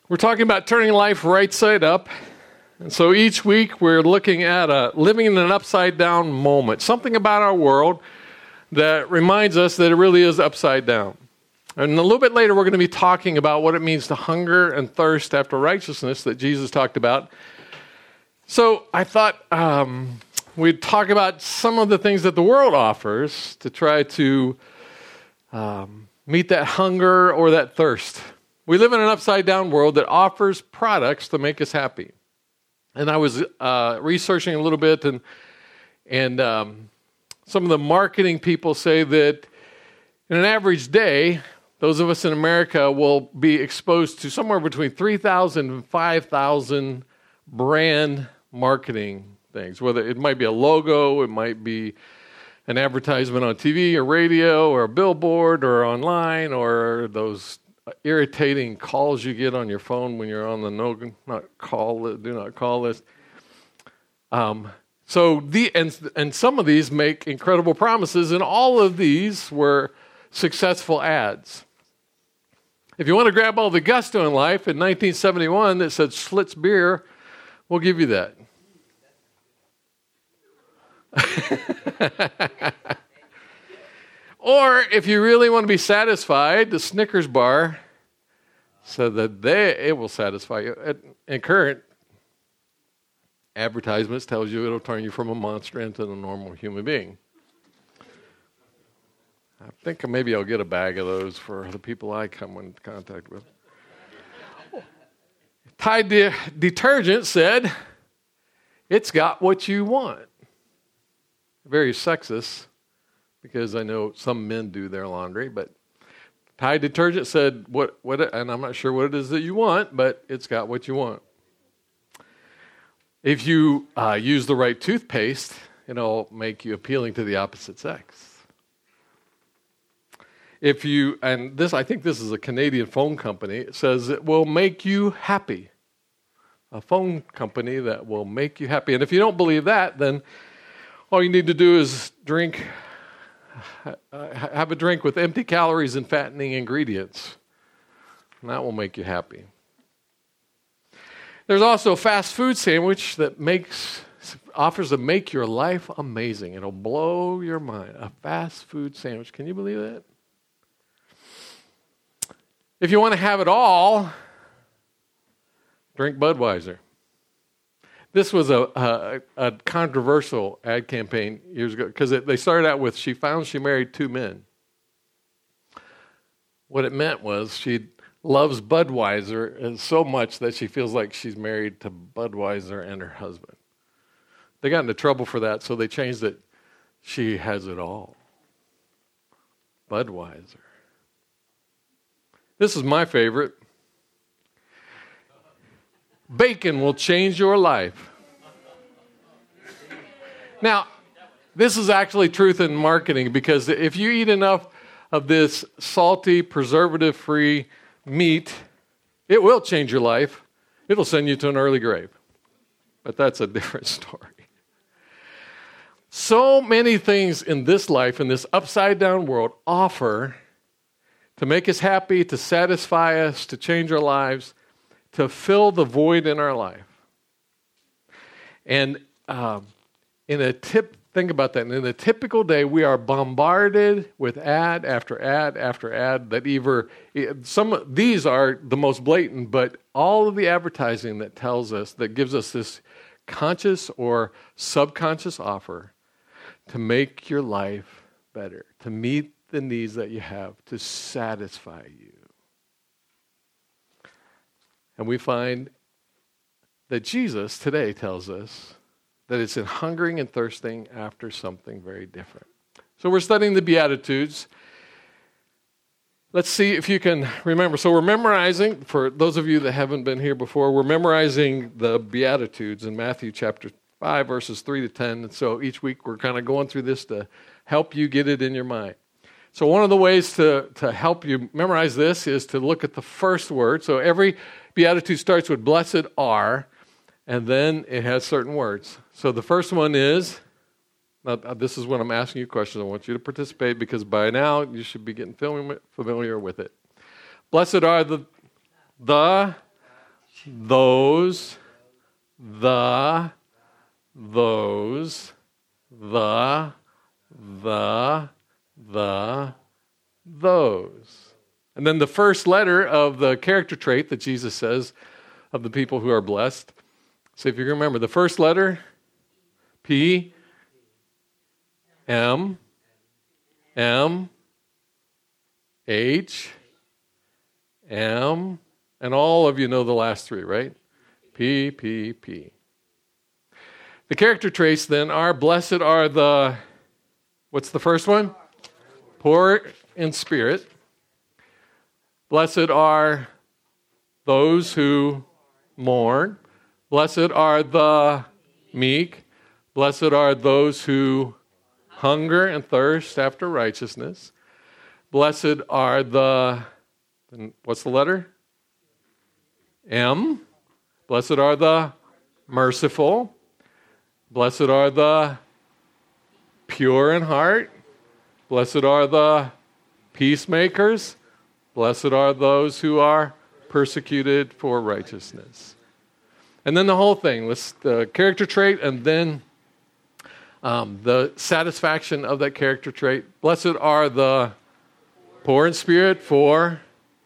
We're talking about turning life right side up. And so each week we're looking at living in an upside down moment, something about our world that reminds us that it really is upside down. And a little bit later we're going to be talking about what it means to hunger and thirst after righteousness that Jesus talked about. So I thought we'd talk about some of the things that the world offers to try to meet that hunger or that thirst. We live in an upside-down world that offers products to make us happy. And I was researching a little bit, and some of the marketing people say that in an average day, those of us in America will be exposed to somewhere between 3,000 and 5,000 brand marketing things. Whether it might be a logo, it might be an advertisement on TV or radio or a billboard or online or those irritating calls you get on your phone when you're on the do not call list. And some of these make incredible promises, and all of these were successful ads. If you want to grab all the gusto in life, in 1971 that said Schlitz beer, we'll give you that. Or if you really want to be satisfied, the Snickers bar said that it will satisfy you. And current advertisements tells you it'll turn you from a monster into a normal human being. I think maybe I'll get a bag of those for the people I come in contact with. Tide detergent said, it's got what you want. Very sexist, because I know some men do their laundry, but Tide detergent said, what, and I'm not sure what it is that you want, but it's got what you want. If you use the right toothpaste, it'll make you appealing to the opposite sex. I think this is a Canadian phone company, it says it will make you happy. A phone company that will make you happy. And if you don't believe that, then all you need to do is have a drink with empty calories and fattening ingredients. And that will make you happy. There's also a fast food sandwich that offers to make your life amazing. It'll blow your mind. A fast food sandwich. Can you believe that? If you want to have it all, drink Budweiser. This was a controversial ad campaign years ago because they started out with, she found she married two men. What it meant was she loves Budweiser so much that she feels like she's married to Budweiser and her husband. They got into trouble for that, so they changed it. She has it all. Budweiser. This is my favorite. Bacon will change your life. Now, this is actually truth in marketing, because if you eat enough of this salty, preservative-free meat, it will change your life. It'll send you to an early grave. But that's a different story. So many things in this life, in this upside-down world, offer to make us happy, to satisfy us, to change our lives, to fill the void in our life. And think about that. In a typical day, we are bombarded with ad after ad after ad that these are the most blatant, but all of the advertising that gives us this conscious or subconscious offer to make your life better, to meet the needs that you have, to satisfy you. And we find that Jesus today tells us that it's in hungering and thirsting after something very different. So we're studying the Beatitudes. Let's see if you can remember. So we're memorizing, for those of you that haven't been here before, we're memorizing the Beatitudes in Matthew chapter 5, verses 3 to 10. And so each week we're kind of going through this to help you get it in your mind. So one of the ways to help you memorize this is to look at the first word. So every Beatitude starts with blessed are, and then it has certain words. So the first one is, now this is when I'm asking you questions. I want you to participate because by now you should be getting familiar with it. Blessed are the those, the, those, the, those. And then the first letter of the character trait that Jesus says of the people who are blessed. So if you remember, the first letter, P, M, H, M, and all of you know the last three, right? P, P, P. The character traits then are, blessed are the, what's the first one? Poor in spirit. Blessed are those who mourn. Blessed are the meek. Blessed are those who hunger and thirst after righteousness. Blessed are the, what's the letter? M. Blessed are the merciful. Blessed are the pure in heart. Blessed are the peacemakers. Blessed are those who are persecuted for righteousness. And then the whole thing, the character trait, and then the satisfaction of that character trait. Blessed are the poor in spirit, for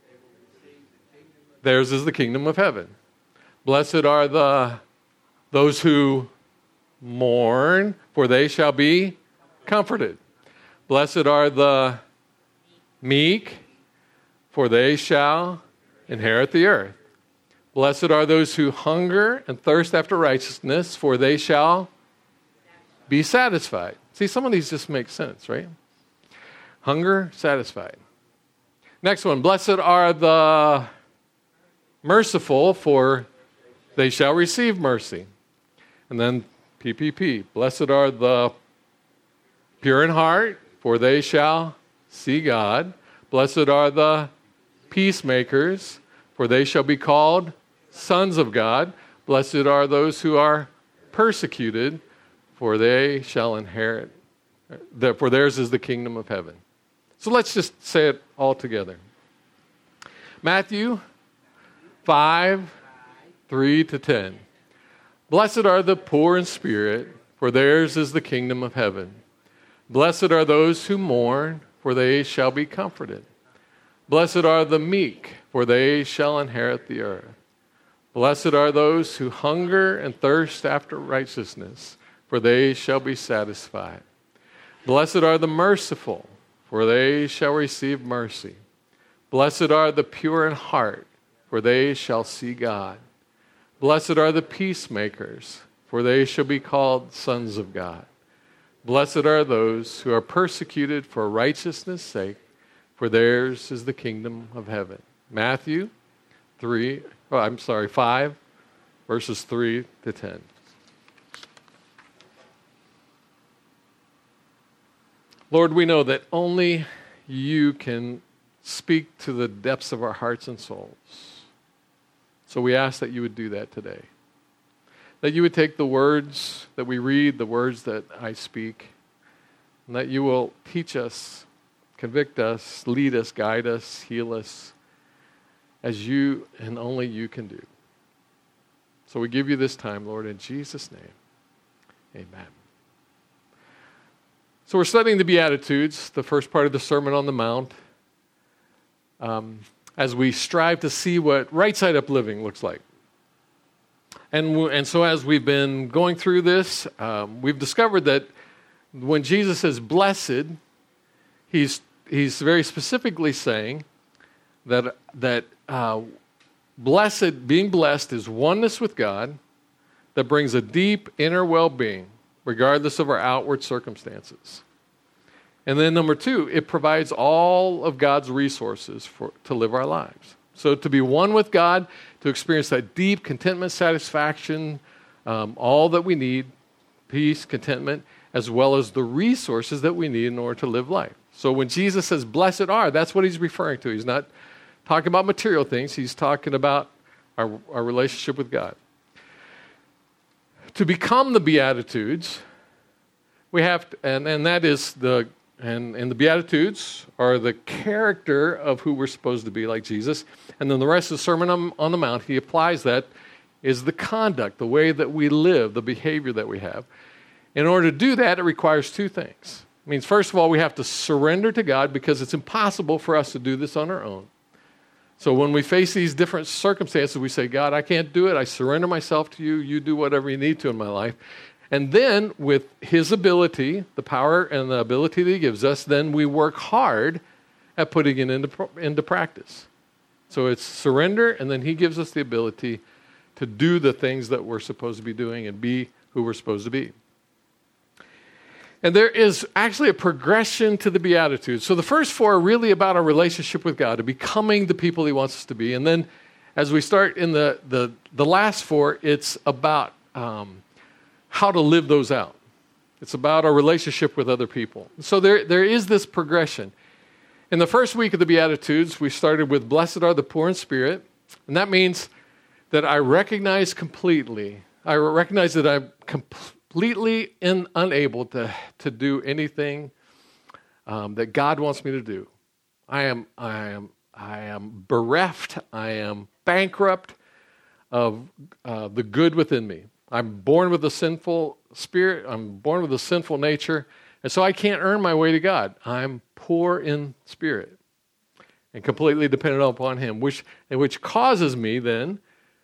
theirs is the kingdom of heaven. Blessed are those who mourn, for they shall be comforted. Blessed are the meek, for they shall inherit the earth. Blessed are those who hunger and thirst after righteousness, for they shall be satisfied. See, some of these just make sense, right? Hunger, satisfied. Next one, blessed are the merciful, for they shall receive mercy. And then PPP, blessed are the pure in heart, for they shall see God. Blessed are the peacemakers, for they shall be called sons of God. Blessed are those who are persecuted, for they shall inherit, for theirs is the kingdom of heaven. So let's just say it all together. Matthew 5, 3-10. Blessed are the poor in spirit, for theirs is the kingdom of heaven. Blessed are those who mourn, for they shall be comforted. Blessed are the meek, for they shall inherit the earth. Blessed are those who hunger and thirst after righteousness, for they shall be satisfied. Blessed are the merciful, for they shall receive mercy. Blessed are the pure in heart, for they shall see God. Blessed are the peacemakers, for they shall be called sons of God. Blessed are those who are persecuted for righteousness' sake, for theirs is the kingdom of heaven. Matthew 5, verses 3-10. Lord, we know that only you can speak to the depths of our hearts and souls. So we ask that you would do that today. That you would take the words that we read, the words that I speak, and that you will teach us, convict us, lead us, guide us, heal us, as you and only you can do. So we give you this time, Lord, in Jesus' name. Amen. So we're studying the Beatitudes, the first part of the Sermon on the Mount, as we strive to see what right-side-up living looks like. And so as we've been going through this, we've discovered that when Jesus says blessed, he's very specifically saying that being blessed is oneness with God that brings a deep inner well-being, regardless of our outward circumstances. And then number two, it provides all of God's resources to live our lives. So to be one with God, to experience that deep contentment, satisfaction, all that we need, peace, contentment, as well as the resources that we need in order to live life. So when Jesus says, blessed are, that's what he's referring to. He's not talking about material things. He's talking about our relationship with God. To become the Beatitudes, we have to, and that is And the Beatitudes are the character of who we're supposed to be, like Jesus. And then the rest of the Sermon on the Mount, he applies that, is the conduct, the way that we live, the behavior that we have. In order to do that, it requires two things. It means, first of all, we have to surrender to God because it's impossible for us to do this on our own. So when we face these different circumstances, we say, God, I can't do it. I surrender myself to you. You do whatever you need to in my life. And then with his ability, the power and the ability that he gives us, then we work hard at putting it into practice. So it's surrender, and then he gives us the ability to do the things that we're supposed to be doing and be who we're supposed to be. And there is actually a progression to the Beatitudes. So the first four are really about our relationship with God, of becoming the people he wants us to be. And then as we start in the last four, it's about how to live those out. It's about our relationship with other people. So there is this progression. In the first week of the Beatitudes, we started with blessed are the poor in spirit. And that means that I recognize that I'm completely unable to do anything that God wants me to do. I am bereft. I am bankrupt of the good within me. I'm born with a sinful spirit. I'm born with a sinful nature. And so I can't earn my way to God. I'm poor in spirit and completely dependent upon him, which causes me then,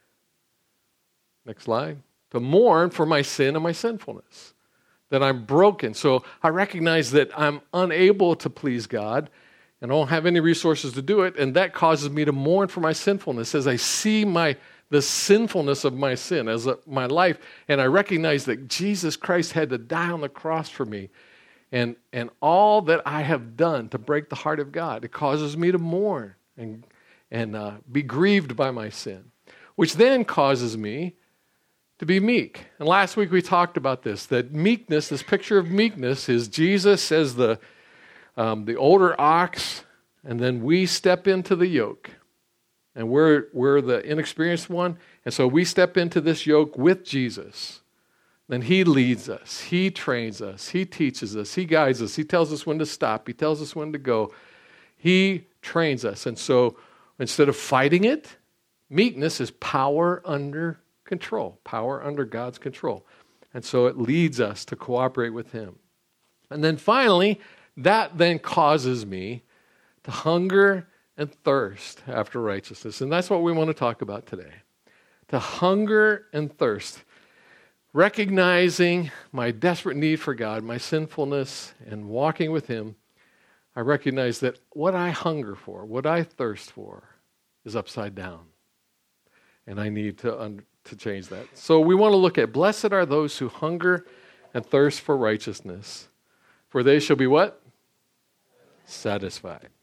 next slide, to mourn for my sin and my sinfulness, that I'm broken. So I recognize that I'm unable to please God and I don't have any resources to do it, and that causes me to mourn for my sinfulness as I see the sinfulness of my sin as my life, and I recognize that Jesus Christ had to die on the cross for me, and all that I have done to break the heart of God. It causes me to mourn and be grieved by my sin, which then causes me to be meek. And last week we talked about that meekness, this picture of meekness, is Jesus as the older ox, and then we step into the yoke. And we're the inexperienced one, and so we step into this yoke with Jesus. Then he leads us, he trains us, he teaches us, he guides us, he tells us when to stop, he tells us when to go. He trains us. And so instead of fighting it, meekness is power under control, power under God's control. And so it leads us to cooperate with him. And then finally, that then causes me to hunger and thirst after righteousness. And that's what we want to talk about today. To hunger and thirst. Recognizing my desperate need for God, my sinfulness, and walking with him, I recognize that what I hunger for, what I thirst for, is upside down. And I need to change that. So we want to look at, blessed are those who hunger and thirst for righteousness, for they shall be what? Satisfied.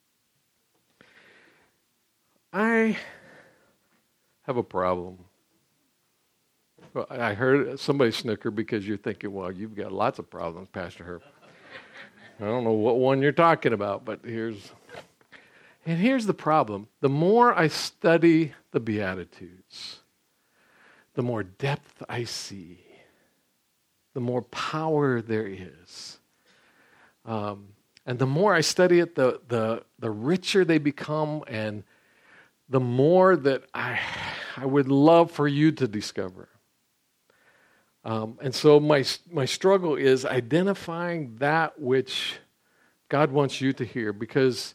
I have a problem. Well, I heard somebody snicker because you're thinking, well, you've got lots of problems, Pastor Herb. I don't know what one you're talking about, but here's the problem. The more I study the Beatitudes, the more depth I see, the more power there is. And the more I study it, the richer they become, and the more that I would love for you to discover. And so my struggle is identifying that which God wants you to hear, because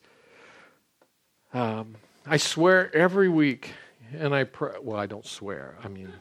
I swear every week, and I don't swear, I mean,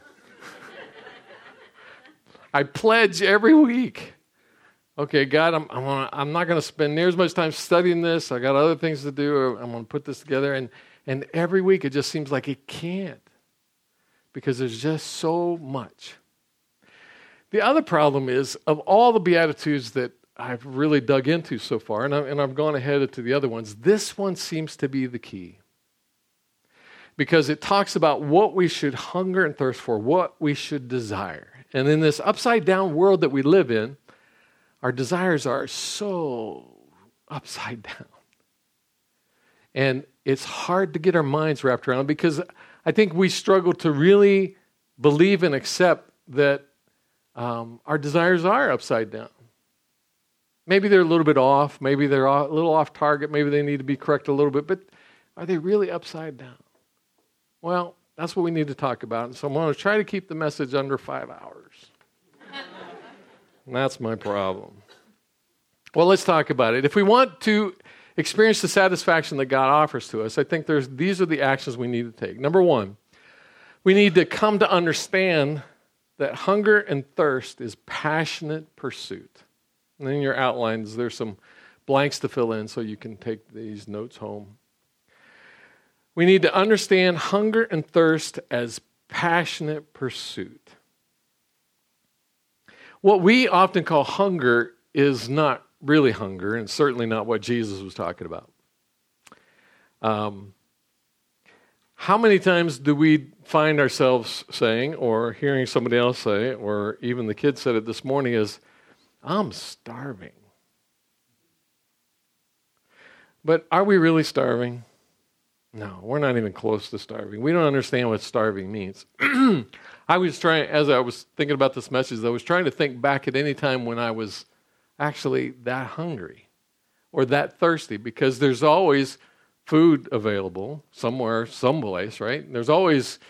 I pledge every week, okay, God, I'm not going to spend near as much time studying this. I got other things to do. I'm going to put this together. And every week it just seems like it can't, because there's just so much. The other problem is, of all the Beatitudes that I've really dug into so far, and I've gone ahead to the other ones, this one seems to be the key. Because it talks about what we should hunger and thirst for, what we should desire. And in this upside-down world that we live in, our desires are so upside down. And it's hard to get our minds wrapped around, because I think we struggle to really believe and accept that our desires are upside down. Maybe they're a little bit off. Maybe they're a little off target. Maybe they need to be corrected a little bit. But are they really upside down? Well, that's what we need to talk about. And so I'm going to try to keep the message under 5 hours. And that's my problem. Well, let's talk about it. If we want to experience the satisfaction that God offers to us, I think these are the actions we need to take. Number one, we need to come to understand that hunger and thirst is passionate pursuit. And in your outlines, there's some blanks to fill in so you can take these notes home. We need to understand hunger and thirst as passionate pursuit. What we often call hunger is not really hunger, and certainly not what Jesus was talking about. How many times do we find ourselves saying, or hearing somebody else say, or even the kids said it this morning, is, I'm starving. But are we really starving? No, we're not even close to starving. We don't understand what starving means. As I was thinking about this message, I was trying to think back at any time when I was actually that hungry or that thirsty, because there's always food available somewhere, someplace, right? There's always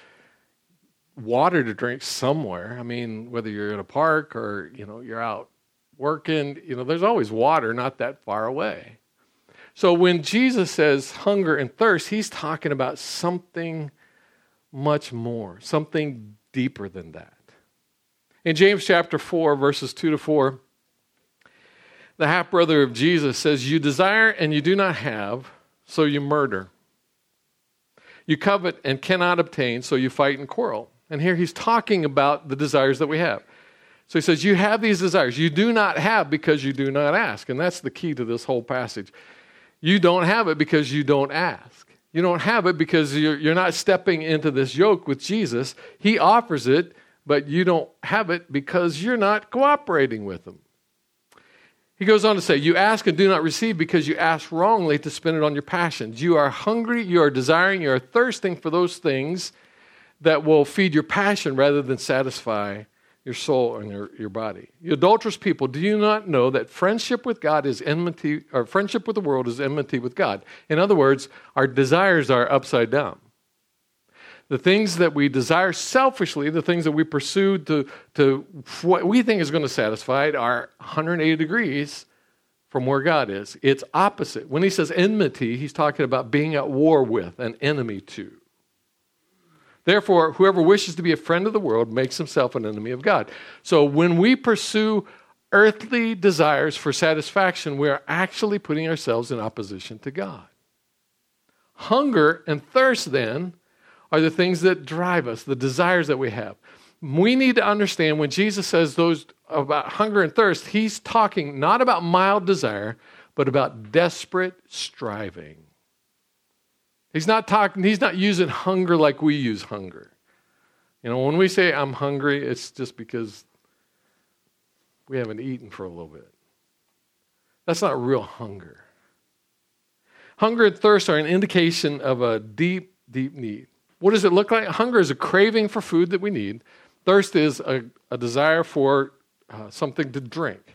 water to drink somewhere. I mean, whether you're in a park or, you're out working, there's always water not that far away. So when Jesus says hunger and thirst, he's talking about something much more, something deeper than that. In James chapter 4, verses 2-4, the half-brother of Jesus says, "You desire and you do not have, so you murder. You covet and cannot obtain, so you fight and quarrel." And here he's talking about the desires that we have. So he says, you have these desires. You do not have because you do not ask. And that's the key to this whole passage. You don't have it because you don't ask. You don't have it because you're not stepping into this yoke with Jesus. He offers it, but you don't have it because you're not cooperating with him. He goes on to say, you ask and do not receive because you ask wrongly to spend it on your passions. You are hungry, you are desiring, you are thirsting for those things that will feed your passion rather than satisfy your soul and your body. You adulterous people, do you not know that friendship with God is enmity, or friendship with the world is enmity with God? In other words, our desires are upside down. The things that we desire selfishly, the things that we pursue to what we think is going to satisfy it, are 180 degrees from where God is. It's opposite. When he says enmity, he's talking about being at war with, an enemy to. Therefore, whoever wishes to be a friend of the world makes himself an enemy of God. So when we pursue earthly desires for satisfaction, we are actually putting ourselves in opposition to God. Hunger and thirst, then, are the things that drive us, the desires that we have. We need to understand when Jesus says those about hunger and thirst, he's talking not about mild desire, but about desperate striving. He's not using hunger like we use hunger. When we say I'm hungry, it's just because we haven't eaten for a little bit. That's not real hunger. Hunger and thirst are an indication of a deep, deep need. What does it look like? Hunger is a craving for food that we need. Thirst is a desire for something to drink.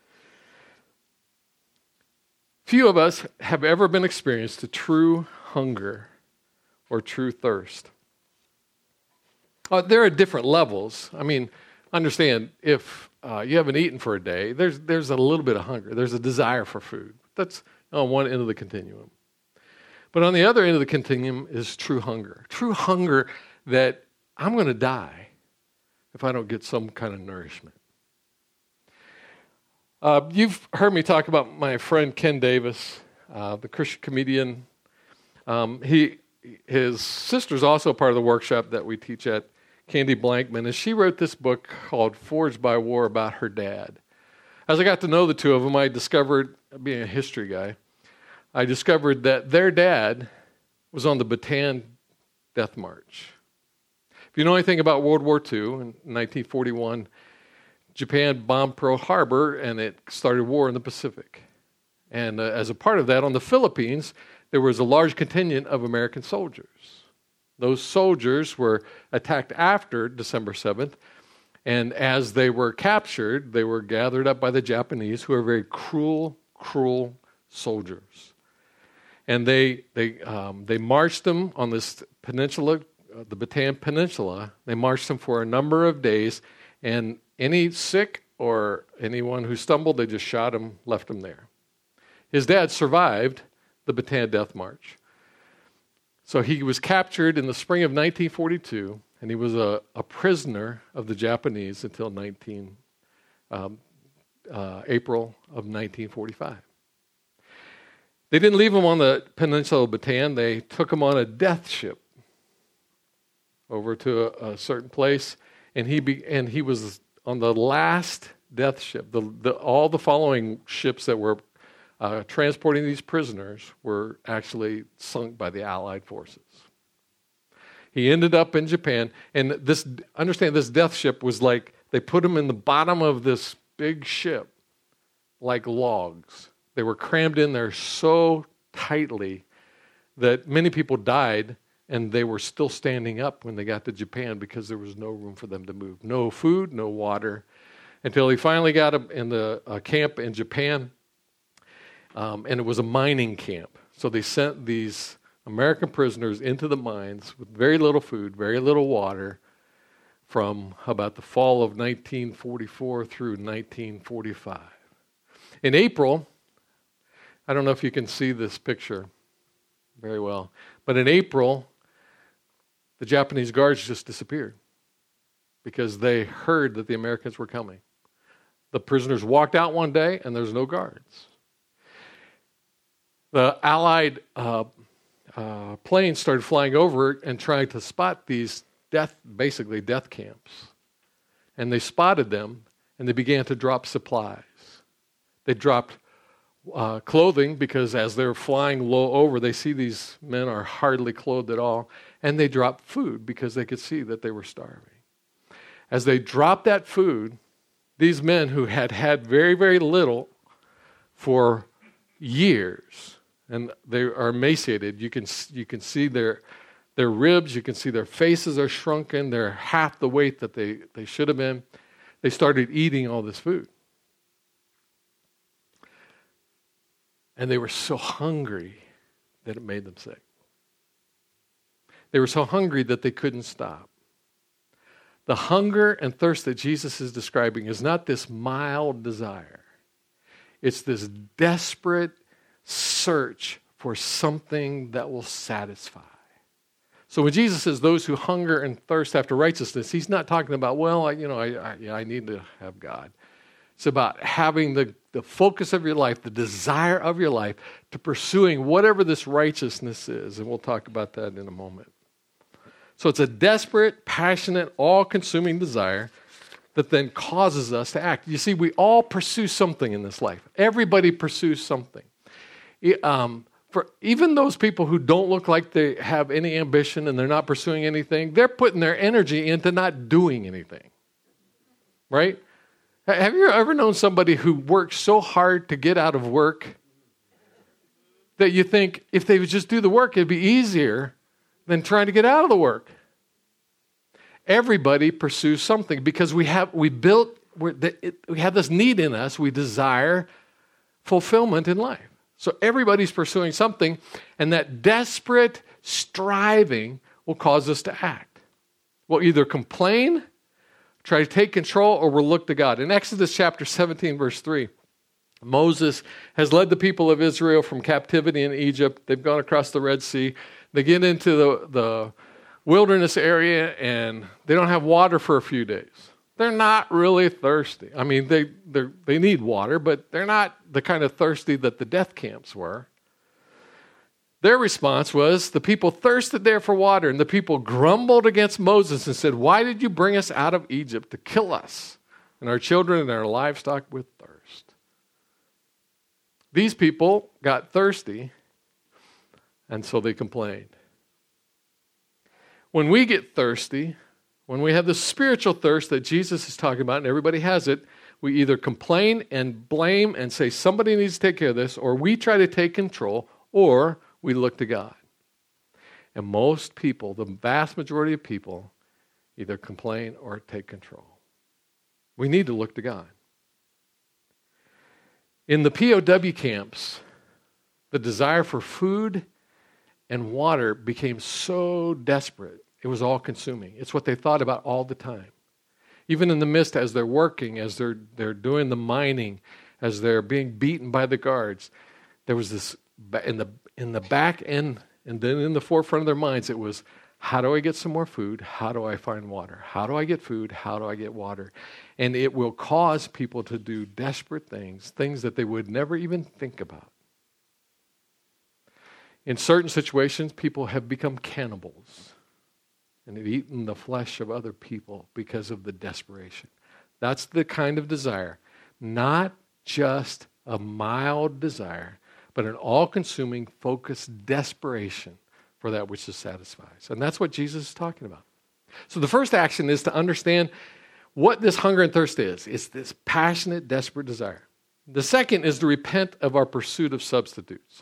Few of us have ever been experienced to true hunger or true thirst. There are different levels. I mean, understand, if you haven't eaten for a day, there's a little bit of hunger. There's a desire for food. That's on one end of the continuum. But on the other end of the continuum is true hunger. True hunger that I'm going to die if I don't get some kind of nourishment. You've heard me talk about my friend Ken Davis, the Christian comedian. His sister's also part of the workshop that we teach at, Candy Blankman, and she wrote this book called Forged by War about her dad. As I got to know the two of them, I discovered, being a history guy, I discovered that their dad was on the Bataan Death March. If you know anything about World War II, in 1941, Japan bombed Pearl Harbor and it started war in the Pacific. And as a part of that, on the Philippines, there was a large contingent of American soldiers. Those soldiers were attacked after December 7th, And as they were captured, they were gathered up by the Japanese, who are very cruel soldiers. And they marched them on this peninsula, the Bataan Peninsula. They marched them for a number of days, and any sick or anyone who stumbled, they just shot him, left him there. His dad survived the Bataan Death March. So he was captured in the spring of 1942, and he was a prisoner of the Japanese until April of 1945. They didn't leave him on the peninsula of Bataan. They took him on a death ship over to a certain place, and he was on the last death ship. All the following ships that were transporting these prisoners were actually sunk by the Allied forces. He ended up in Japan, and understand this death ship was like, they put him in the bottom of this big ship like logs. They were crammed in there so tightly that many people died, and they were still standing up when they got to Japan because there was no room for them to move. No food, no water, until he finally got in the camp in Japan, and it was a mining camp. So they sent these American prisoners into the mines with very little food, very little water, from about the fall of 1944 through 1945. In April, I don't know if you can see this picture very well, but in April, the Japanese guards just disappeared because they heard that the Americans were coming. The prisoners walked out one day, and there's no guards. The Allied planes started flying over and trying to spot these basically death camps. And they spotted them, and they began to drop supplies. They dropped clothing, because as they're flying low over, they see these men are hardly clothed at all, and they dropped food because they could see that they were starving. As they dropped that food, these men who had had very, very little for years, and they are emaciated, you can see their ribs, you can see their faces are shrunken, they're half the weight that they should have been. They started eating all this food. And they were so hungry that it made them sick. They were so hungry that they couldn't stop. The hunger and thirst that Jesus is describing is not this mild desire. It's this desperate search for something that will satisfy. So when Jesus says those who hunger and thirst after righteousness, he's not talking about, I need to have God. It's about having the focus of your life, the desire of your life, to pursuing whatever this righteousness is. And we'll talk about that in a moment. So it's a desperate, passionate, all-consuming desire that then causes us to act. You see, we all pursue something in this life. Everybody pursues something. For even those people who don't look like they have any ambition and they're not pursuing anything, they're putting their energy into not doing anything. Right? Have you ever known somebody who works so hard to get out of work that you think if they would just do the work, it'd be easier than trying to get out of the work? Everybody pursues something because we have this need in us. We desire fulfillment in life. So everybody's pursuing something, and that desperate striving will cause us to act. We'll either complain, try to take control, or we'll look to God. In Exodus chapter 17, verse 3, Moses has led the people of Israel from captivity in Egypt. They've gone across the Red Sea. They get into the wilderness area, and they don't have water for a few days. They're not really thirsty. I mean, they need water, but they're not the kind of thirsty that the death camps were. Their response was, the people thirsted there for water, and the people grumbled against Moses and said, "Why did you bring us out of Egypt to kill us and our children and our livestock with thirst?" These people got thirsty, and so they complained. When we get thirsty, when we have the spiritual thirst that Jesus is talking about, and everybody has it, we either complain and blame and say somebody needs to take care of this, or we try to take control, or we look to God. And most people, the vast majority of people, either complain or take control. We need to look to God. In the POW camps, the desire for food and water became so desperate, it was all-consuming. It's what they thought about all the time. Even in the midst, as they're working, as they're doing the mining, as they're being beaten by the guards, there was this, in the back end, and then in the forefront of their minds, it was, how do I get some more food? How do I find water? How do I get food? How do I get water? And it will cause people to do desperate things that they would never even think about. In certain situations, people have become cannibals and have eaten the flesh of other people because of the desperation. That's the kind of desire, not just a mild desire, but an all-consuming, focused desperation for that which satisfies. And that's what Jesus is talking about. So the first action is to understand what this hunger and thirst is. It's this passionate, desperate desire. The second is to repent of our pursuit of substitutes.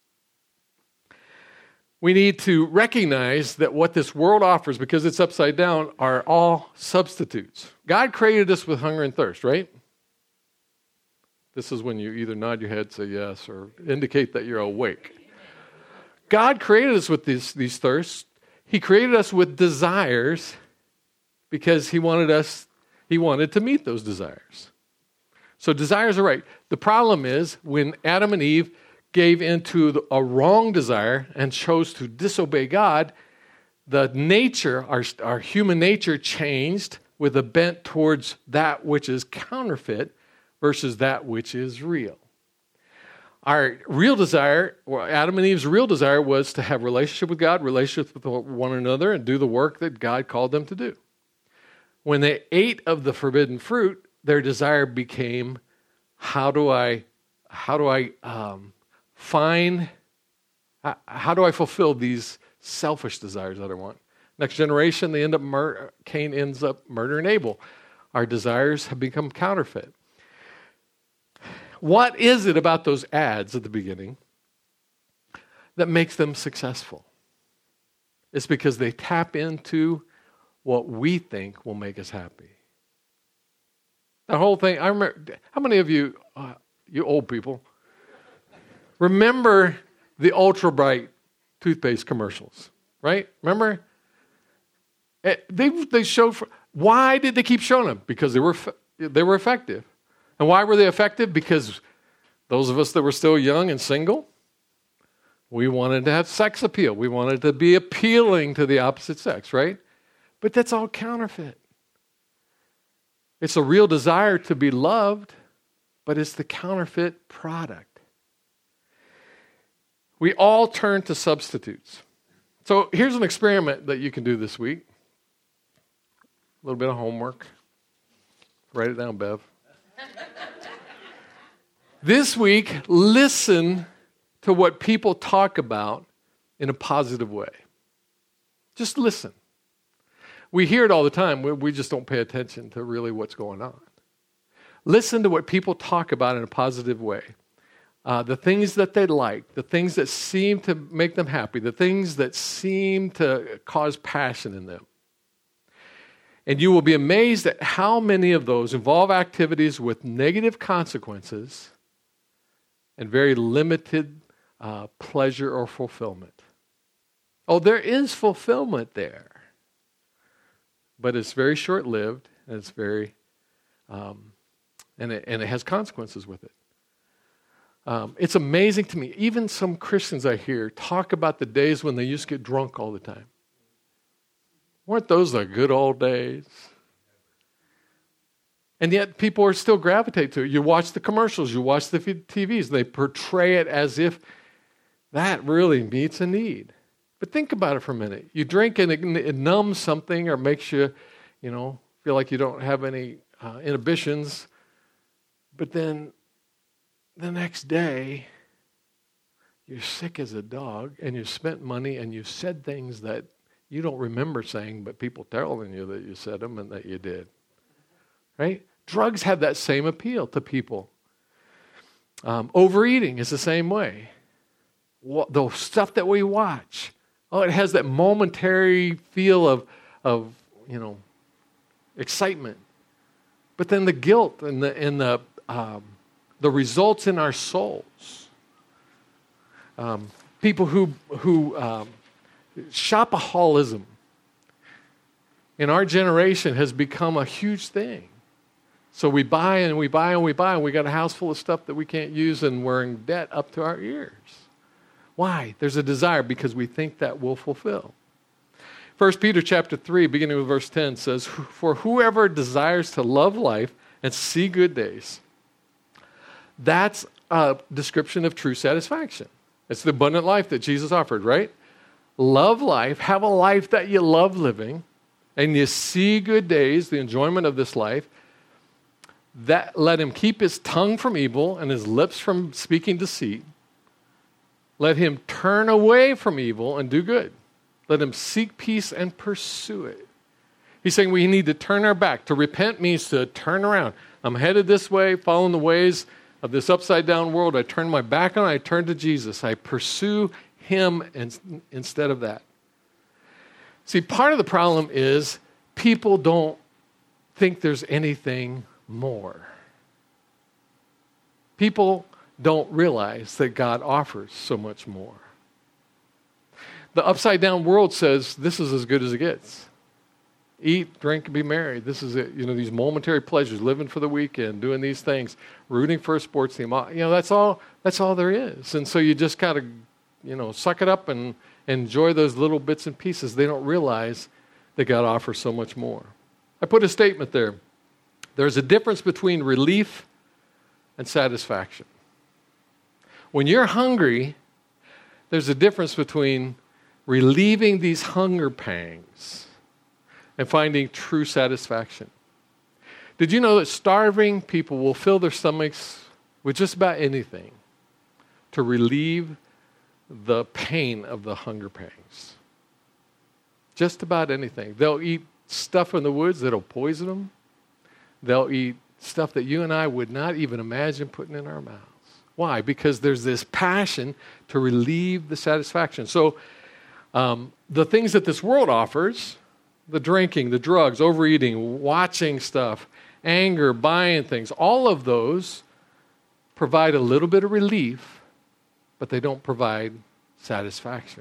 We need to recognize that what this world offers, because it's upside down, are all substitutes. God created us with hunger and thirst, right? This is when you either nod your head, say yes, or indicate that you're awake. God created us with these thirsts. He created us with desires because He wanted to meet those desires. So desires are right. The problem is when Adam and Eve gave into a wrong desire and chose to disobey God, the nature, our human nature changed with a bent towards that which is counterfeit versus that which is real. Our real desire, or Adam and Eve's real desire, was to have relationship with God, relationship with one another, and do the work that God called them to do. When they ate of the forbidden fruit, their desire became, how do I fulfill these selfish desires that I want? Next generation, Cain ends up murdering Abel. Our desires have become counterfeit. What is it about those ads at the beginning that makes them successful? It's because they tap into what we think will make us happy. The whole thing, I remember, how many of you, you old people, remember the Ultra Bright toothpaste commercials, right? Remember? They showed, why did they keep showing them? Because they were effective. And why were they effective? Because those of us that were still young and single, we wanted to have sex appeal. We wanted to be appealing to the opposite sex, right? But that's all counterfeit. It's a real desire to be loved, but it's the counterfeit product. We all turn to substitutes. So here's an experiment that you can do this week. A little bit of homework. Write it down, Bev. This week, listen to what people talk about in a positive way. Just listen. We hear it all the time. We just don't pay attention to really what's going on. Listen to what people talk about in a positive way. The things that they like, the things that seem to make them happy, the things that seem to cause passion in them. And you will be amazed at how many of those involve activities with negative consequences and very limited pleasure or fulfillment. Oh, there is fulfillment there. But it's very short-lived, and it's very, and it has consequences with it. It's amazing to me. Even some Christians I hear talk about the days when they used to get drunk all the time. Weren't those the good old days? And yet people are still gravitate to it. You watch the commercials, you watch the TVs, they portray it as if that really meets a need. But think about it for a minute. You drink and it numbs something or makes you, feel like you don't have any inhibitions. But then the next day, you're sick as a dog and you've spent money and you've said things that you don't remember saying, but people telling you that you said them and that you did. Right? Drugs have that same appeal to people. Overeating is the same way. The stuff that we watch, it has that momentary feel of excitement. But then the guilt and the results in our souls. People who shopaholism in our generation has become a huge thing. So we buy and we buy and we buy, and we got a house full of stuff that we can't use, and we're in debt up to our ears. Why? There's a desire because we think that will fulfill. 1 Peter chapter 3, beginning with verse 10 says, "For whoever desires to love life and see good days," that's a description of true satisfaction. It's the abundant life that Jesus offered, right? Love life, have a life that you love living, and you see good days, the enjoyment of this life. That let him keep his tongue from evil and his lips from speaking deceit. Let him turn away from evil and do good. Let him seek peace and pursue it. He's saying we need to turn our back. To repent means to turn around. I'm headed this way, following the ways of this upside-down world. I turn my back on it. I turn to Jesus. I pursue him instead of that. See, part of the problem is people don't think there's anything more. People don't realize that God offers so much more. The upside-down world says this is as good as it gets. Eat, drink, and be merry. This is it. These momentary pleasures, living for the weekend, doing these things, rooting for a sports team. That's all there is. And so you just got to, suck it up and enjoy those little bits and pieces. They don't realize that God offers so much more. I put a statement there. There's a difference between relief and satisfaction. When you're hungry, there's a difference between relieving these hunger pangs and finding true satisfaction. Did you know that starving people will fill their stomachs with just about anything to relieve the pain of the hunger pangs? Just about anything. They'll eat stuff in the woods that'll poison them. They'll eat stuff that you and I would not even imagine putting in our mouths. Why? Because there's this passion to relieve the satisfaction. So the things that this world offers, the drinking, the drugs, overeating, watching stuff, anger, buying things, all of those provide a little bit of relief, but they don't provide satisfaction.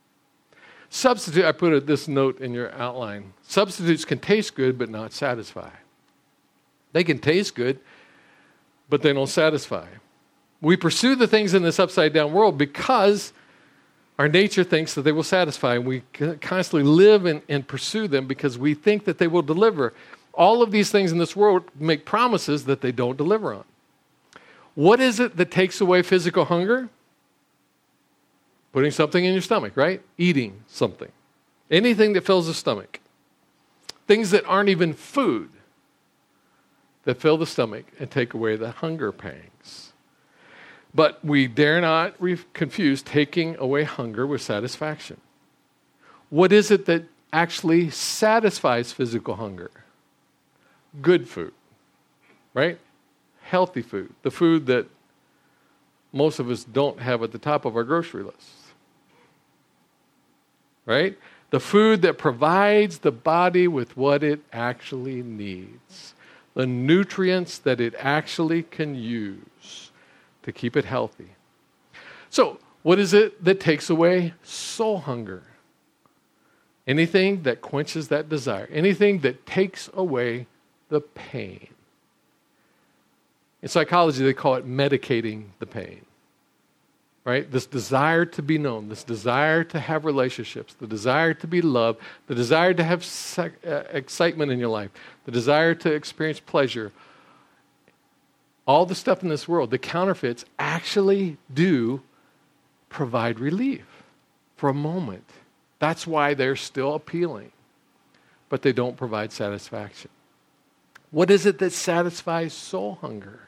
I put this note in your outline. Substitutes can taste good, but not satisfy. They can taste good, but they don't satisfy. We pursue the things in this upside-down world because our nature thinks that they will satisfy, and we constantly live and pursue them because we think that they will deliver. All of these things in this world make promises that they don't deliver on. What is it that takes away physical hunger? Putting something in your stomach, right? Eating something. Anything that fills the stomach. Things that aren't even food that fill the stomach and take away the hunger pangs. But we dare not confuse taking away hunger with satisfaction. What is it that actually satisfies physical hunger? Good food, right? Healthy food. The food that most of us don't have at the top of our grocery list. Right? The food that provides the body with what it actually needs. The nutrients that it actually can use to keep it healthy. So, what is it that takes away soul hunger? Anything that quenches that desire. Anything that takes away the pain. In psychology, they call it medicating the pain. Right? This desire to be known, this desire to have relationships, the desire to be loved, the desire to have excitement in your life, the desire to experience pleasure. All the stuff in this world, the counterfeits, actually do provide relief for a moment. That's why they're still appealing, but they don't provide satisfaction. What is it that satisfies soul hunger?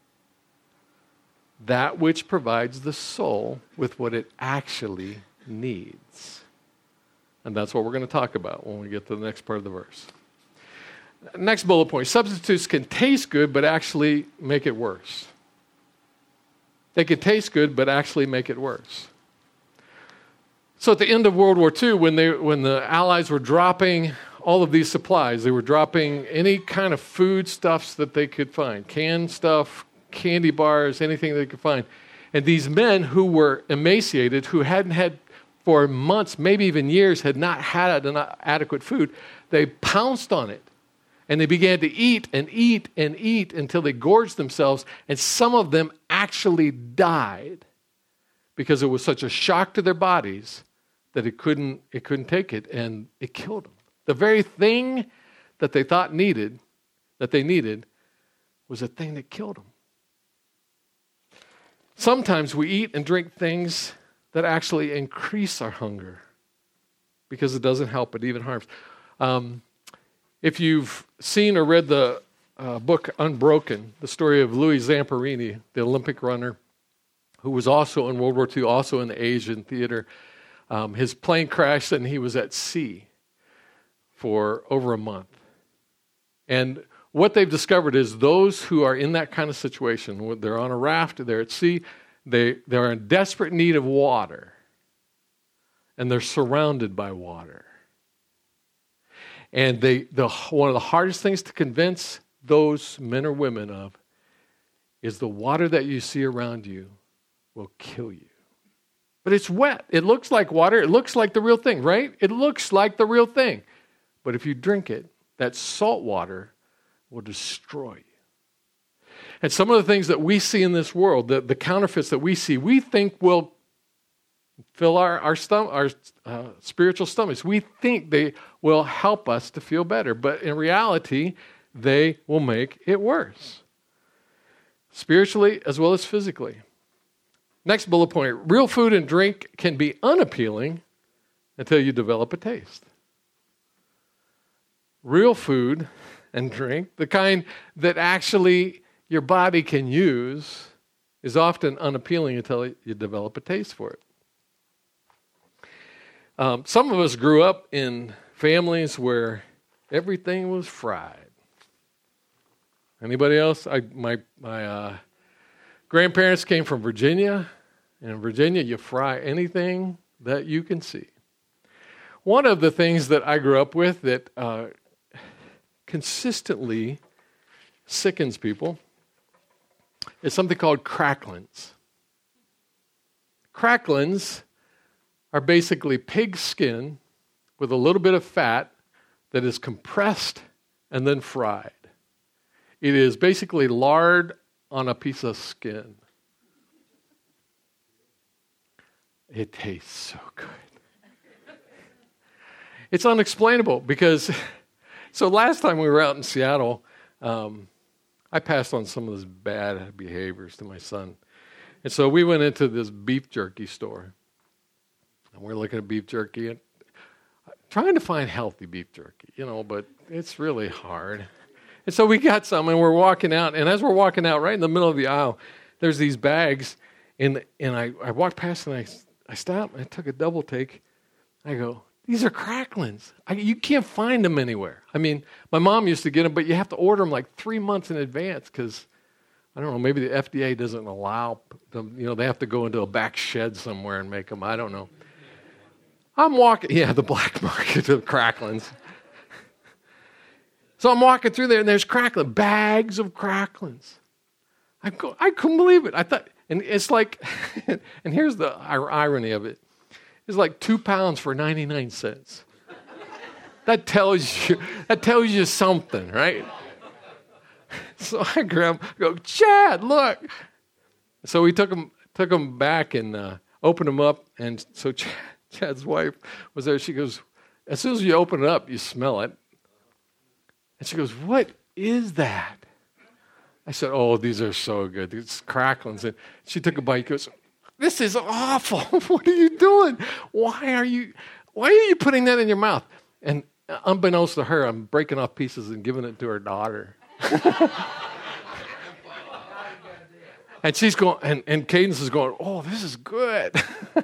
That which provides the soul with what it actually needs. And that's what we're going to talk about when we get to the next part of the verse. Next bullet point. Substitutes can taste good, but actually make it worse. They can taste good, but actually make it worse. So at the end of World War II, when the Allies were dropping all of these supplies. They were dropping any kind of foodstuffs that they could find, canned stuff, candy bars, anything they could find. And these men who were emaciated, who hadn't had for months, maybe even years, had not had adequate food, they pounced on it. And they began to eat and eat and eat until they gorged themselves. And some of them actually died because it was such a shock to their bodies that it couldn't take it, and it killed them. The very thing that they thought they needed, was a thing that killed them. Sometimes we eat and drink things that actually increase our hunger because it doesn't help, it even harms. If you've seen or read the book Unbroken, the story of Louis Zamperini, the Olympic runner, who was also in World War II, also in the Asian theater, his plane crashed and he was at sea for over a month. And what they've discovered is those who are in that kind of situation, they're on a raft, they're at sea, they're in desperate need of water, and they're surrounded by water. And one of the hardest things to convince those men or women of is the water that you see around you will kill you. But it's wet. It looks like water. It looks like the real thing, right? It looks like the real thing. But if you drink it, that salt water will destroy you. And some of the things that we see in this world, the counterfeits that we see, we think will fill our spiritual stomachs. We think they will help us to feel better. But in reality, they will make it worse. Spiritually as well as physically. Next bullet point, real food and drink can be unappealing until you develop a taste. Real food and drink, the kind that actually your body can use, is often unappealing until you develop a taste for it. Some of us grew up in families where everything was fried. Anybody else? My grandparents came from Virginia, and in Virginia you fry anything that you can see. One of the things that I grew up with that consistently sickens people is something called cracklins. Cracklins are basically pig skin with a little bit of fat that is compressed and then fried. It is basically lard on a piece of skin. It tastes so good. It's unexplainable because, so last time we were out in Seattle, I passed on some of those bad behaviors to my son. And so we went into this beef jerky store. And we're looking at beef jerky and trying to find healthy beef jerky, but it's really hard. And so we got some and we're walking out. And as we're walking out right in the middle of the aisle, there's these bags. And I walked past and I stopped and I took a double take. I go, these are cracklins. You can't find them anywhere. I mean, my mom used to get them, but you have to order them like 3 months in advance because, I don't know, maybe the FDA doesn't allow them. They have to go into a back shed somewhere and make them. I don't know. I'm walking, the black market of cracklins. So I'm walking through there and there's bags of cracklins. I couldn't believe it. I thought, and it's like, and here's the irony of it. It's like 2 pounds for 99 cents. That tells you something, right? So I go, Chad, look. So we took them back and opened them up. And so Chad's wife was there. She goes, as soon as you open it up, you smell it. And she goes, what is that? I said, oh, these are so good. These cracklins. And she took a bite. She goes, this is awful. What are you doing? Why are you putting that in your mouth? And unbeknownst to her, I'm breaking off pieces and giving it to her daughter. And she's going, and Cadence is going, oh, this is good.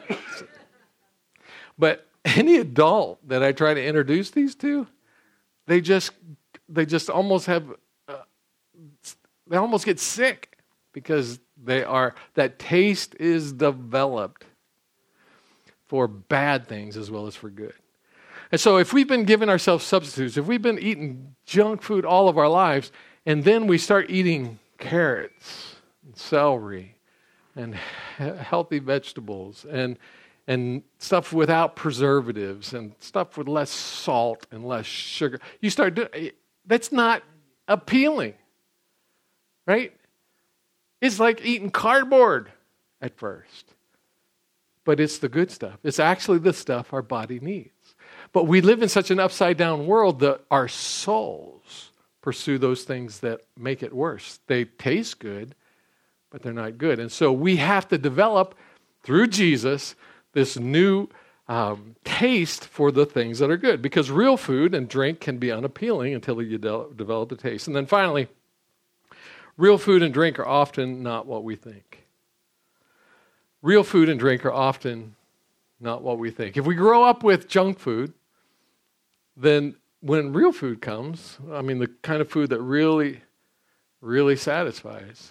But any adult that I try to introduce these to, they just almost have, they almost get sick because that taste is developed for bad things as well as for good. And so if we've been giving ourselves substitutes, if we've been eating junk food all of our lives, and then we start eating carrots and celery and healthy vegetables and stuff without preservatives and stuff with less salt and less sugar, you start doing, that's not appealing, right? It's like eating cardboard at first. But it's the good stuff. It's actually the stuff our body needs. But we live in such an upside-down world that our souls pursue those things that make it worse. They taste good, but they're not good. And so we have to develop, through Jesus, this new taste for the things that are good. Because real food and drink can be unappealing until you develop a taste. And then finally, real food and drink are often not what we think. Real food and drink are often not what we think. If we grow up with junk food, then when real food comes, I mean the kind of food that really, really satisfies,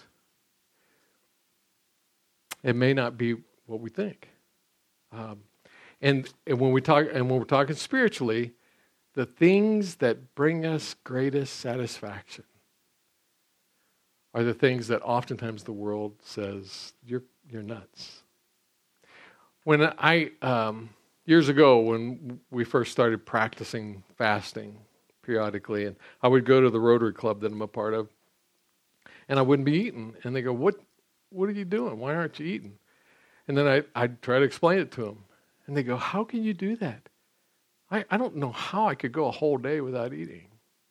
it may not be what we think. And when we're talking spiritually, the things that bring us greatest satisfaction are the things that oftentimes the world says you're nuts. When years ago, when we first started practicing fasting periodically, and I would go to the Rotary Club that I'm a part of, and I wouldn't be eating. And they go, what are you doing? Why aren't you eating? And then I'd try to explain it to them. And they go, how can you do that? I don't know how I could go a whole day without eating,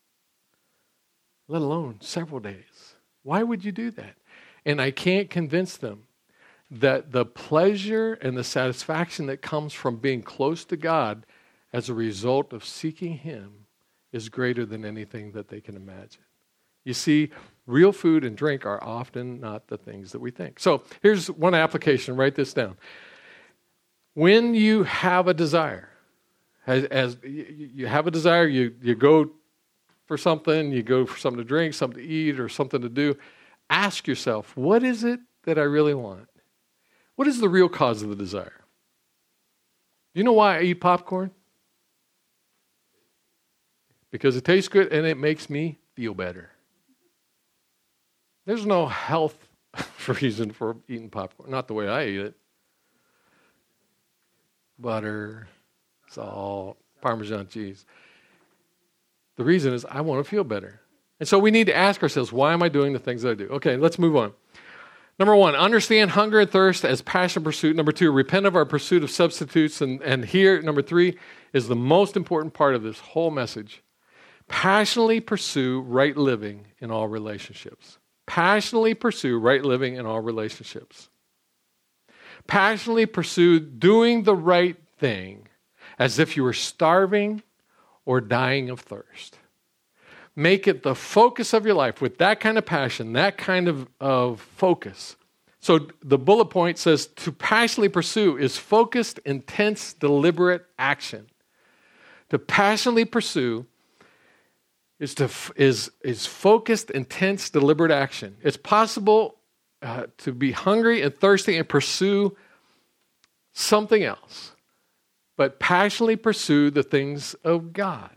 let alone several days. Why would you do that? And I can't convince them that the pleasure and the satisfaction that comes from being close to God as a result of seeking Him is greater than anything that they can imagine. You see, real food and drink are often not the things that we think. So here's one application. Write this down. When you have a desire, as you have a desire, you go for something, you go for something to drink, something to eat, or something to do, ask yourself, what is it that I really want? What is the real cause of the desire? Do you know why I eat popcorn? Because it tastes good and it makes me feel better. There's no health reason for eating popcorn, not the way I eat it. Butter, salt, Parmesan cheese. The reason is I want to feel better. And so we need to ask ourselves, why am I doing the things that I do? Okay, let's move on. Number one, understand hunger and thirst as passion pursuit. Number two, repent of our pursuit of substitutes. And here, number three, is the most important part of this whole message. Passionately pursue right living in all relationships. Passionately pursue right living in all relationships. Passionately pursue doing the right thing as if you were starving or dying of thirst. Make it the focus of your life with that kind of passion, that kind of focus. So the bullet point says to passionately pursue is focused, intense, deliberate action. To passionately pursue is focused, intense, deliberate action. It's possible to be hungry and thirsty and pursue something else, but passionately pursue the things of God.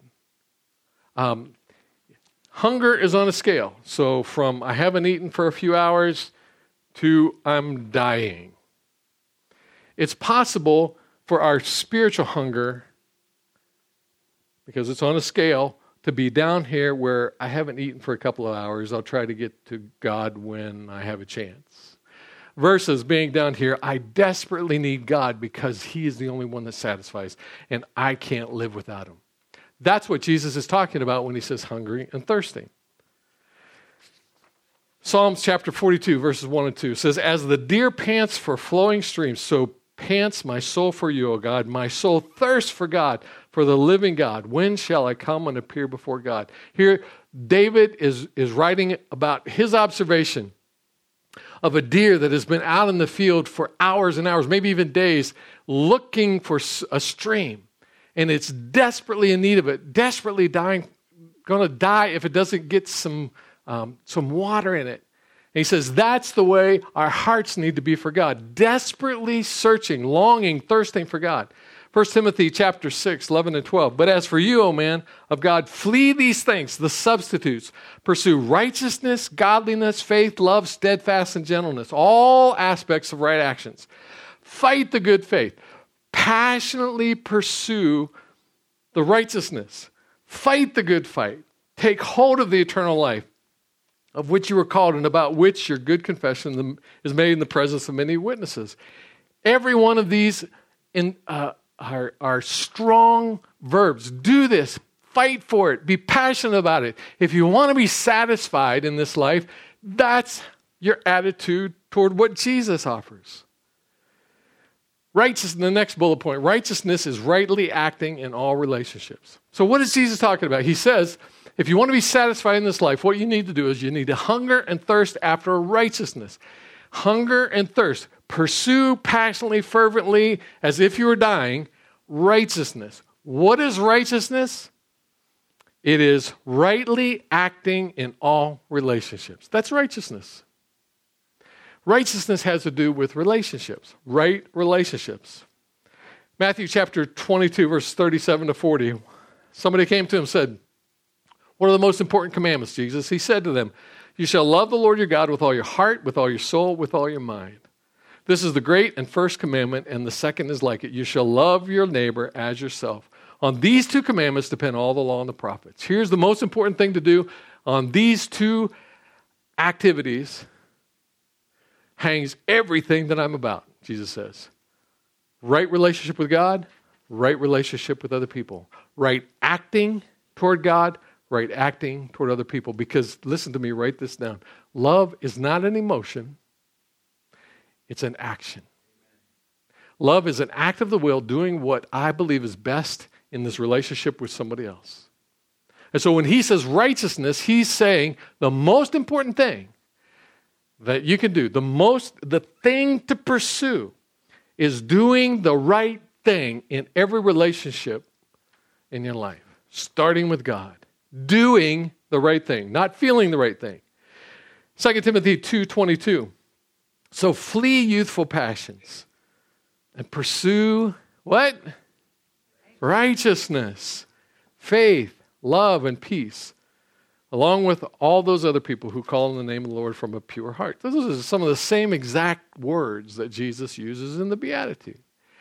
Hunger is on a scale. So from I haven't eaten for a few hours to I'm dying. It's possible for our spiritual hunger, because it's on a scale, to be down here where I haven't eaten for a couple of hours. I'll try to get to God when I have a chance. Versus being down here, I desperately need God because He is the only one that satisfies, and I can't live without Him. That's what Jesus is talking about when He says hungry and thirsty. Psalms chapter 42, verses 1 and 2 says, as the deer pants for flowing streams, so pants my soul for you, O God. My soul thirsts for God, for the living God. When shall I come and appear before God? Here, David is writing about his observation of a deer that has been out in the field for hours and hours, maybe even days, looking for a stream. And it's desperately in need of it, desperately going to die if it doesn't get some water in it. And he says that's the way our hearts need to be for God, desperately searching, longing, thirsting for God. 1 Timothy chapter 6, 11 and 12. But as for you, O man of God, flee these things, the substitutes. Pursue righteousness, godliness, faith, love, steadfast, and gentleness. All aspects of right actions. Fight the good faith. Passionately pursue the righteousness. Fight the good fight. Take hold of the eternal life, of which you were called and about which your good confession is made in the presence of many witnesses. Every one of these are strong verbs. Do this. Fight for it. Be passionate about it. If you want to be satisfied in this life, that's your attitude toward what Jesus offers. Righteousness, the next bullet point, righteousness is rightly acting in all relationships. So what is Jesus talking about? He says, if you want to be satisfied in this life, what you need to do is you need to hunger and thirst after righteousness. Hunger and thirst. Pursue passionately, fervently, as if you were dying, righteousness. What is righteousness? It is rightly acting in all relationships. That's righteousness. Righteousness has to do with relationships, right relationships. Matthew chapter 22, verse 37 to 40. Somebody came to him and said, what are the most important commandments, Jesus? He said to them, you shall love the Lord your God with all your heart, with all your soul, with all your mind. This is the great and first commandment, and the second is like it. You shall love your neighbor as yourself. On these two commandments depend all the law and the prophets. Here's the most important thing to do. On these two activities hangs everything that I'm about, Jesus says. Right relationship with God, right relationship with other people. Right acting toward God, right acting toward other people. Because, listen to me, write this down. Love is not an emotion, it's an action. Love is an act of the will doing what I believe is best in this relationship with somebody else. And so when he says righteousness, he's saying the most important thing that you can do, the thing to pursue is doing the right thing in every relationship in your life, starting with God. Doing the right thing, not feeling the right thing. 2 Timothy 2:22. So flee youthful passions and pursue what? Righteousness, faith, love, and peace, along with all those other people who call on the name of the Lord from a pure heart. Those are some of the same exact words that Jesus uses in the Beatitude.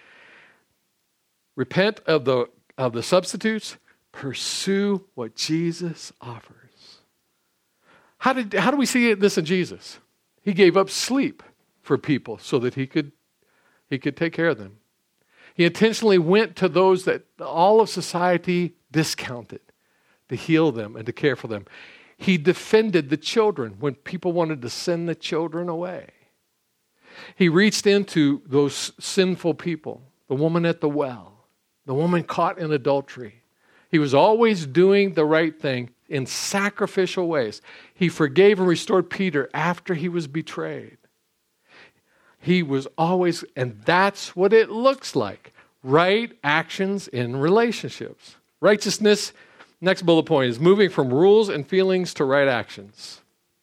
Repent of the substitutes. Pursue what Jesus offers. How do we see this in Jesus? He gave up sleep for people so that he could take care of them. He intentionally went to those that all of society discounted to heal them and to care for them. He defended the children when people wanted to send the children away. He reached into those sinful people, the woman at the well, the woman caught in adultery. He was always doing the right thing in sacrificial ways. He forgave and restored Peter after he was betrayed. He was always, and that's what it looks like. Right actions in relationships. Righteousness, next bullet point, is moving from rules and feelings to right actions.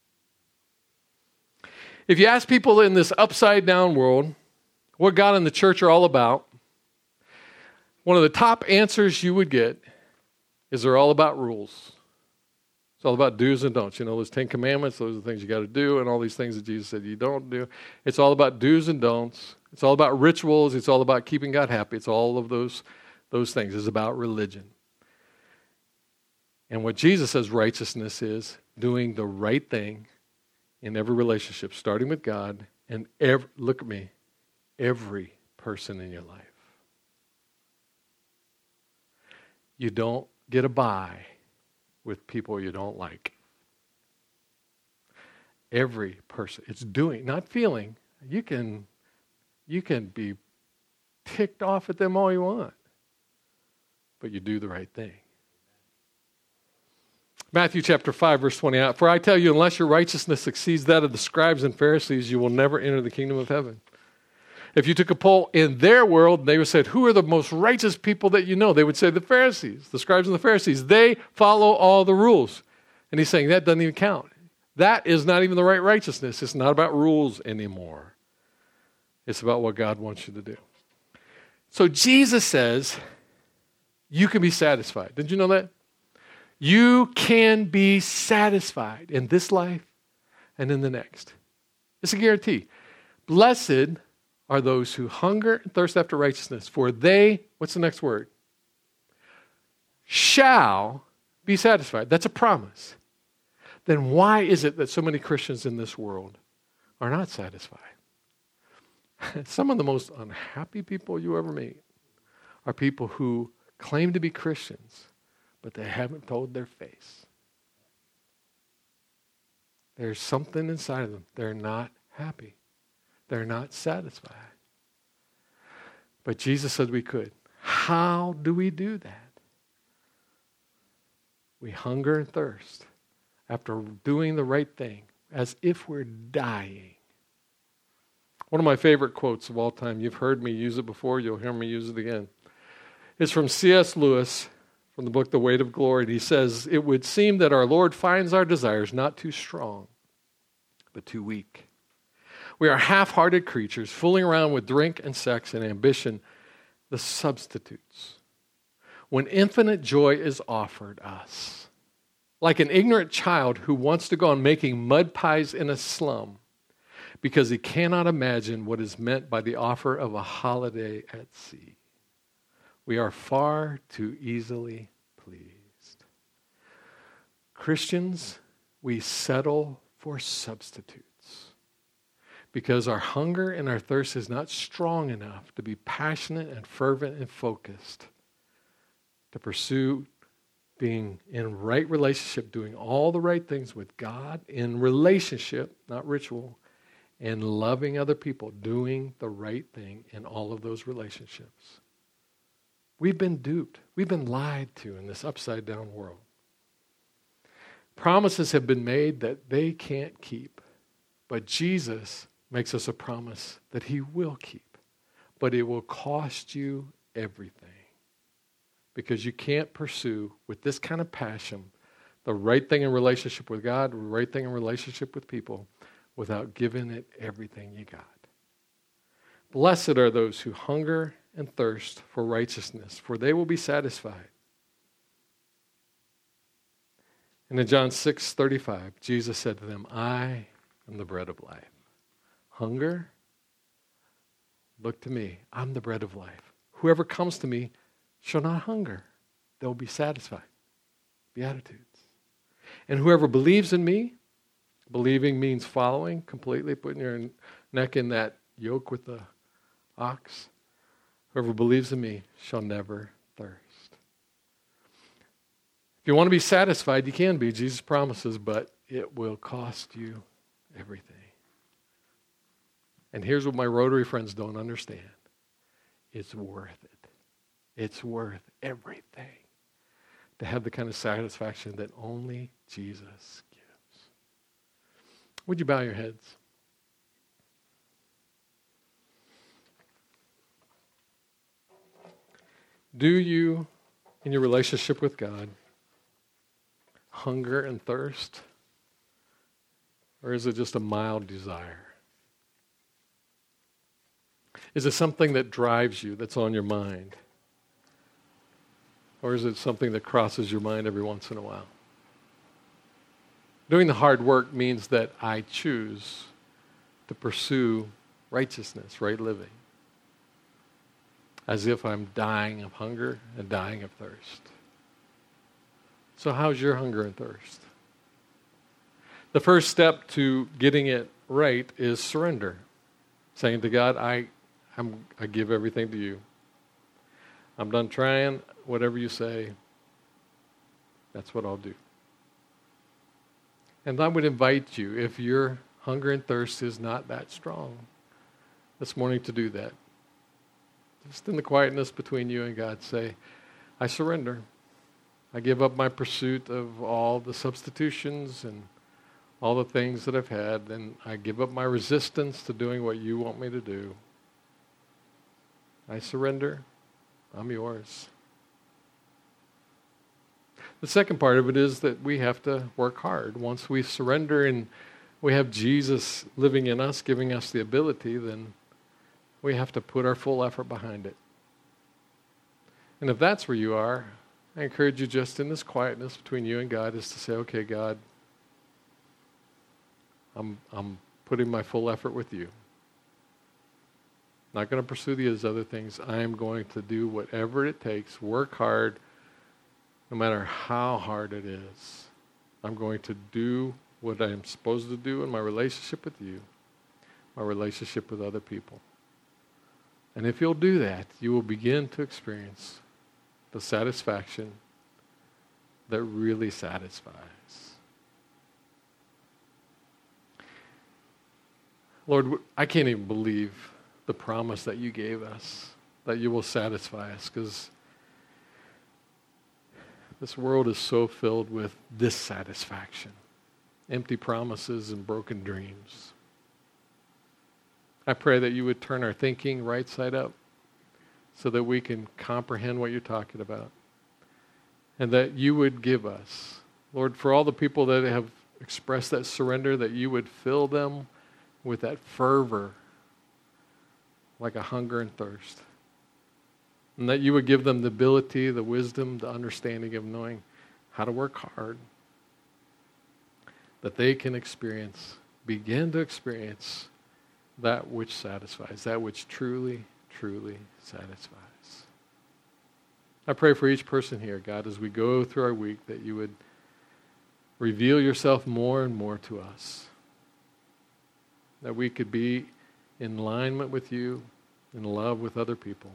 If you ask people in this upside down world what God and the church are all about, one of the top answers you would get is they're all about rules. It's all about do's and don'ts. You know, those 10 commandments, those are the things you got to do, and all these things that Jesus said you don't do. It's all about do's and don'ts. It's all about rituals. It's all about keeping God happy. It's all of those things. It's about religion. And what Jesus says righteousness is doing the right thing in every relationship, starting with God and look at me, every person in your life. You don't get a buy with people you don't like. Every person. It's doing, not feeling. You can be ticked off at them all you want, but you do the right thing. Matthew chapter 5, verse 20. For I tell you, unless your righteousness exceeds that of the scribes and Pharisees, you will never enter the kingdom of heaven. If you took a poll in their world, they would say, who are the most righteous people that you know? They would say the Pharisees, the scribes and the Pharisees. They follow all the rules. And he's saying that doesn't even count. That is not even the right righteousness. It's not about rules anymore. It's about what God wants you to do. So Jesus says, you can be satisfied. Did you know that? You can be satisfied in this life and in the next. It's a guarantee. Blessed are those who hunger and thirst after righteousness, for they, what's the next word? Shall be satisfied. That's a promise. Then why is it that so many Christians in this world are not satisfied? Some of the most unhappy people you ever meet are people who claim to be Christians, but they haven't told their face. There's something inside of them. They're not happy. They're not satisfied. But Jesus said we could. How do we do that? We hunger and thirst after doing the right thing as if we're dying. One of my favorite quotes of all time, you've heard me use it before, you'll hear me use it again. It's from C.S. Lewis from the book The Weight of Glory. And he says, "It would seem that our Lord finds our desires not too strong, but too weak. We are half-hearted creatures fooling around with drink and sex and ambition, the substitutes, when infinite joy is offered us. Like an ignorant child who wants to go on making mud pies in a slum because he cannot imagine what is meant by the offer of a holiday at sea. We are far too easily pleased. Christians, we settle for substitutes because our hunger and our thirst is not strong enough to be passionate and fervent and focused to pursue being in right relationship, doing all the right things with God in relationship, not ritual, and loving other people, doing the right thing in all of those relationships. We've been duped. We've been lied to in this upside-down world. Promises have been made that they can't keep, but Jesus makes us a promise that he will keep, but it will cost you everything. Because you can't pursue with this kind of passion the right thing in relationship with God, the right thing in relationship with people, without giving it everything you got. Blessed are those who hunger and thirst for righteousness, for they will be satisfied. And in John 6:35, Jesus said to them, I am the bread of life. Hunger? Look to me. I'm the bread of life. Whoever comes to me shall not hunger. They'll be satisfied. Beatitudes. And whoever believes in me, believing means following completely, putting your neck in that yoke with the ox. Whoever believes in me shall never thirst. If you want to be satisfied, you can be, Jesus promises, but it will cost you everything. And here's what my Rotary friends don't understand. It's worth it. It's worth everything to have the kind of satisfaction that only Jesus gives. Would you bow your heads? Do you, in your relationship with God, hunger and thirst? Or is it just a mild desire? Is it something that drives you, that's on your mind? Or is it something that crosses your mind every once in a while? Doing the hard work means that I choose to pursue righteousness, right living, as if I'm dying of hunger and dying of thirst. So how's your hunger and thirst? The first step to getting it right is surrender. Saying to God, I give everything to you. I'm done trying. Whatever you say, that's what I'll do. And I would invite you, if your hunger and thirst is not that strong, this morning to do that. Just in the quietness between you and God, say, I surrender. I give up my pursuit of all the substitutions and all the things that I've had, and I give up my resistance to doing what you want me to do. I surrender. I'm yours. The second part of it is that we have to work hard. Once we surrender and we have Jesus living in us, giving us the ability, then we have to put our full effort behind it. And if that's where you are, I encourage you just in this quietness between you and God is to say, okay, God, I'm putting my full effort with you. Not going to pursue these other things. I am going to do whatever it takes, work hard, no matter how hard it is. I'm going to do what I am supposed to do in my relationship with you, my relationship with other people. And if you'll do that, you will begin to experience the satisfaction that really satisfies. Lord, I can't even believe the promise that you gave us, that you will satisfy us, because this world is so filled with dissatisfaction, empty promises and broken dreams. I pray that you would turn our thinking right side up so that we can comprehend what you're talking about. And that you would give us, Lord, for all the people that have expressed that surrender, that you would fill them with that fervor, like a hunger and thirst. And that you would give them the ability, the wisdom, the understanding of knowing how to work hard. That they can begin to experience that which satisfies, that which truly, truly satisfies. I pray for each person here, God, as we go through our week, that you would reveal yourself more and more to us. That we could be in alignment with you, in love with other people,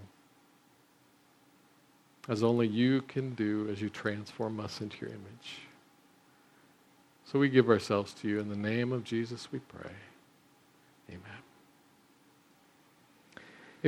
as only you can do as you transform us into your image. So we give ourselves to you. In the name of Jesus we pray. Amen.